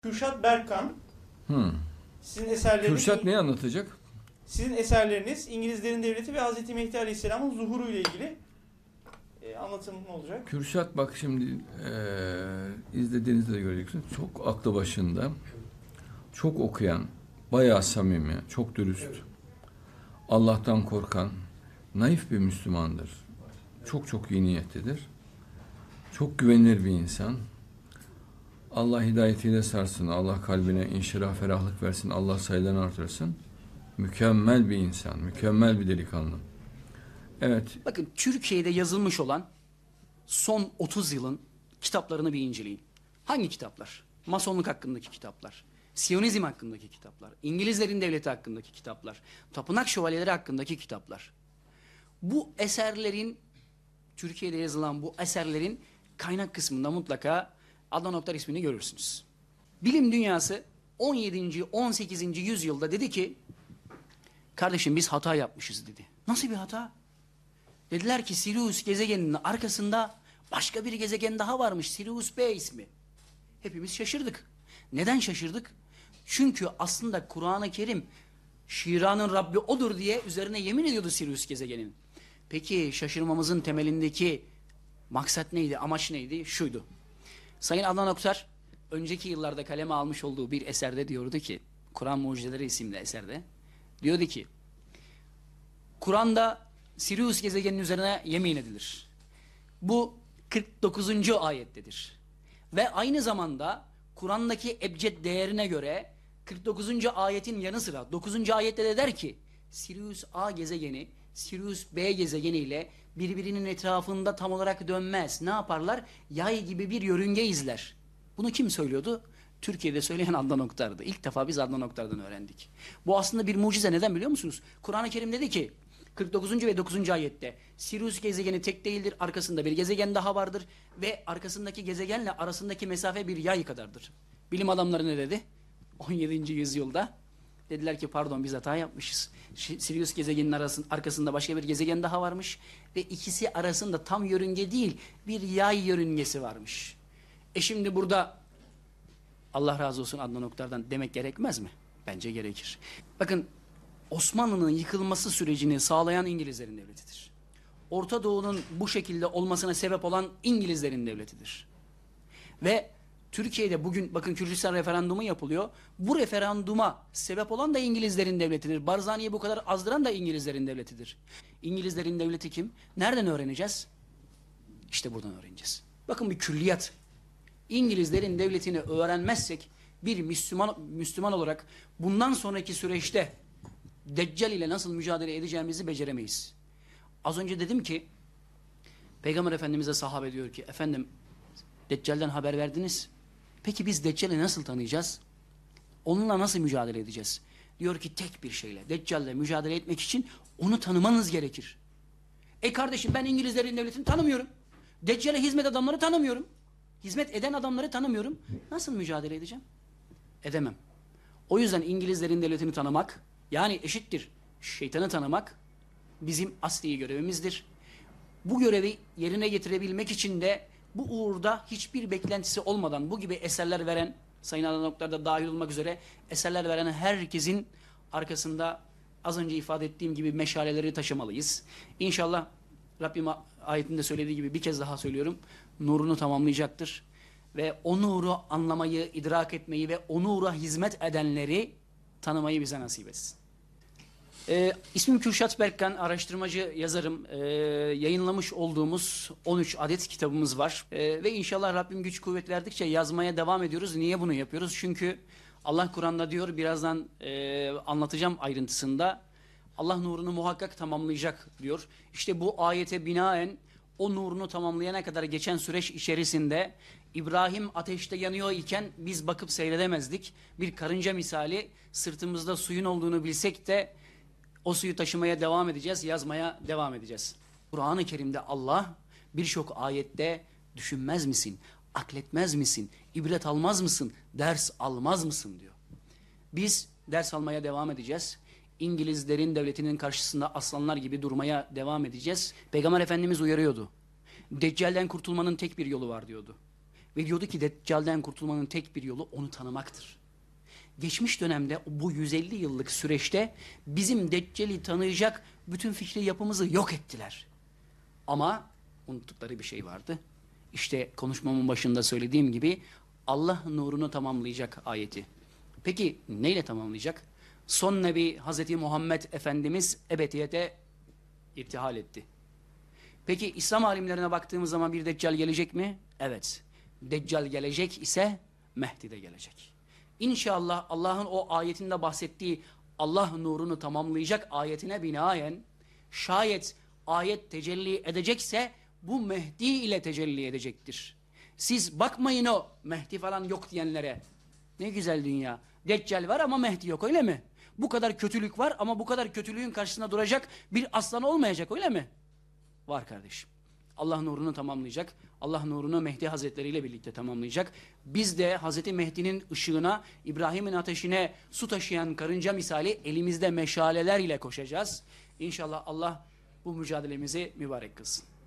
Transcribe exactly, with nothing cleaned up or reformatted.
Kürşat Berkan, Hmm. sizin eserleriniz Kürşat neyi anlatacak? sizin eserleriniz İngilizlerin devleti ve Hazreti Mehdi Aleyhisselam'ın zuhuru ile ilgili e, anlatım olacak. Kürşat bak şimdi e, izlediğinizde de göreceksin. Çok aklı başında, çok okuyan, bayağı samimi, çok dürüst, Allah'tan korkan, naif bir Müslümandır. Çok çok iyi niyetlidir. Çok güvenilir bir insan. Allah hidayetiyle sarsın, Allah kalbine inşirah, ferahlık versin, Allah sayılarını artırsın. Mükemmel bir insan, mükemmel bir delikanlı. Evet. Bakın Türkiye'de yazılmış olan son otuz yılın kitaplarını bir inceleyin. Hangi kitaplar? Masonluk hakkındaki kitaplar, Siyonizm hakkındaki kitaplar, İngilizlerin devleti hakkındaki kitaplar, tapınak şövalyeleri hakkındaki kitaplar. Bu eserlerin, Türkiye'de yazılan bu eserlerin kaynak kısmında mutlaka Adnan Oktar ismini görürsünüz. Bilim dünyası on yedinci on sekizinci yüzyılda dedi ki, kardeşim biz hata yapmışız dedi. Nasıl bir hata? Dediler ki Sirius gezegeninin arkasında başka bir gezegen daha varmış. Sirius B ismi. Hepimiz şaşırdık. Neden şaşırdık? Çünkü aslında Kur'an-ı Kerim Şiranın Rabbi odur diye üzerine yemin ediyordu Sirius gezegeninin. Peki şaşırmamızın temelindeki maksat neydi, amaç neydi? Şuydu. Sayın Adnan Oktar önceki yıllarda kaleme almış olduğu bir eserde diyordu ki, Kur'an Mucizeleri isimli eserde diyordu ki, Kur'an'da Sirius gezegeninin üzerine yemin edilir. Bu kırk dokuzuncu ayettedir. Ve aynı zamanda Kur'an'daki ebced değerine göre kırk dokuzuncu ayetin yanı sıra dokuzuncu ayette de der ki, Sirius A gezegeni Sirius B gezegeni ile birbirinin etrafında tam olarak dönmez. Ne yaparlar? Yay gibi bir yörünge izler. Bunu kim söylüyordu? Türkiye'de söyleyen Adnan Oktar'dı. İlk defa biz Adnan Oktar'dan öğrendik. Bu aslında bir mucize. Neden biliyor musunuz? Kur'an-ı Kerim dedi ki kırk dokuzuncu ve dokuzuncu ayette Sirius gezegeni tek değildir. Arkasında bir gezegen daha vardır. Ve arkasındaki gezegenle arasındaki mesafe bir yay kadardır. Bilim adamları ne dedi? on yedinci yüzyılda dediler ki pardon biz hata yapmışız. Sirius gezegenin arasın, arkasında başka bir gezegen daha varmış. Ve ikisi arasında tam yörünge değil bir yay yörüngesi varmış. E şimdi burada Allah razı olsun Adnan Oktar'dan demek gerekmez mi? Bence gerekir. Bakın Osmanlı'nın yıkılması sürecini sağlayan İngilizlerin devletidir. Orta Doğu'nun bu şekilde olmasına sebep olan İngilizlerin devletidir. Ve Türkiye'de bugün bakın Kürdistan referandumu yapılıyor. Bu referanduma sebep olan da İngilizlerin devletidir. Barzani'yi bu kadar azdıran da İngilizlerin devletidir. İngilizlerin devleti kim? Nereden öğreneceğiz? İşte buradan öğreneceğiz. Bakın bir külliyat. İngilizlerin devletini öğrenmezsek bir Müslüman Müslüman olarak bundan sonraki süreçte Deccal ile nasıl mücadele edeceğimizi beceremeyiz. Az önce dedim ki Peygamber Efendimiz'e sahabe diyor ki efendim Deccal'den haber verdiniz. Peki biz Deccal'i nasıl tanıyacağız? Onunla nasıl mücadele edeceğiz? Diyor ki tek bir şeyle. Deccal'le mücadele etmek için onu tanımanız gerekir. E kardeşim ben İngilizlerin devletini tanımıyorum. Deccal'e hizmet adamları tanımıyorum. Hizmet eden adamları tanımıyorum. Nasıl mücadele edeceğim? Edemem. O yüzden İngilizlerin devletini tanımak, yani eşittir şeytanı tanımak bizim asli görevimizdir. Bu görevi yerine getirebilmek için de bu uğurda hiçbir beklentisi olmadan bu gibi eserler veren, Sayın Adnan Oktar da dahil olmak üzere eserler veren herkesin arkasında az önce ifade ettiğim gibi meşaleleri taşımalıyız. İnşallah Rabbim ayetinde söylediği gibi bir kez daha söylüyorum, nurunu tamamlayacaktır. Ve o nuru anlamayı, idrak etmeyi ve o nura hizmet edenleri tanımayı bize nasip etsin. Ee, ismim Kürşat Berkan, araştırmacı yazarım. Ee, yayınlamış olduğumuz on üç adet kitabımız var. Ee, ve inşallah Rabbim güç kuvvet verdikçe yazmaya devam ediyoruz. Niye bunu yapıyoruz? Çünkü Allah Kur'an'da diyor, birazdan e, anlatacağım ayrıntısında, Allah nurunu muhakkak tamamlayacak diyor. İşte bu ayete binaen o nurunu tamamlayana kadar geçen süreç içerisinde İbrahim ateşte yanıyor iken biz bakıp seyredemezdik. Bir karınca misali sırtımızda suyun olduğunu bilsek de o suyu taşımaya devam edeceğiz, yazmaya devam edeceğiz. Kur'an-ı Kerim'de Allah birçok ayette düşünmez misin, akletmez misin, ibret almaz mısın, ders almaz mısın diyor. Biz ders almaya devam edeceğiz. İngilizlerin devletinin karşısında aslanlar gibi durmaya devam edeceğiz. Peygamber Efendimiz uyarıyordu. Deccal'den kurtulmanın tek bir yolu var diyordu. Ve diyordu ki Deccal'den kurtulmanın tek bir yolu onu tanımaktır. Geçmiş dönemde bu yüz elli yıllık süreçte bizim Deccal'i tanıyacak bütün fikri yapımızı yok ettiler. Ama unuttukları bir şey vardı. İşte konuşmamın başında söylediğim gibi Allah nurunu tamamlayacak ayeti. Peki neyle tamamlayacak? Son Nebi Hazreti Muhammed Efendimiz ebediyete irtihal etti. Peki İslam alimlerine baktığımız zaman bir Deccal gelecek mi? Evet. Deccal gelecek ise Mehdi de gelecek. İnşallah Allah'ın o ayetinde bahsettiği Allah nurunu tamamlayacak ayetine binaen şayet ayet tecelli edecekse bu Mehdi ile tecelli edecektir. Siz bakmayın o Mehdi falan yok diyenlere. Ne güzel dünya. Deccal var ama Mehdi yok, öyle mi? Bu kadar kötülük var ama bu kadar kötülüğün karşısında duracak bir aslan olmayacak, öyle mi? Var kardeşim. Allah nurunu tamamlayacak. Allah nurunu Mehdi Hazretleri ile birlikte tamamlayacak. Biz de Hazreti Mehdi'nin ışığına, İbrahim'in ateşine su taşıyan karınca misali elimizde meşaleler ile koşacağız. İnşallah Allah bu mücadelemizi mübarek kılsın.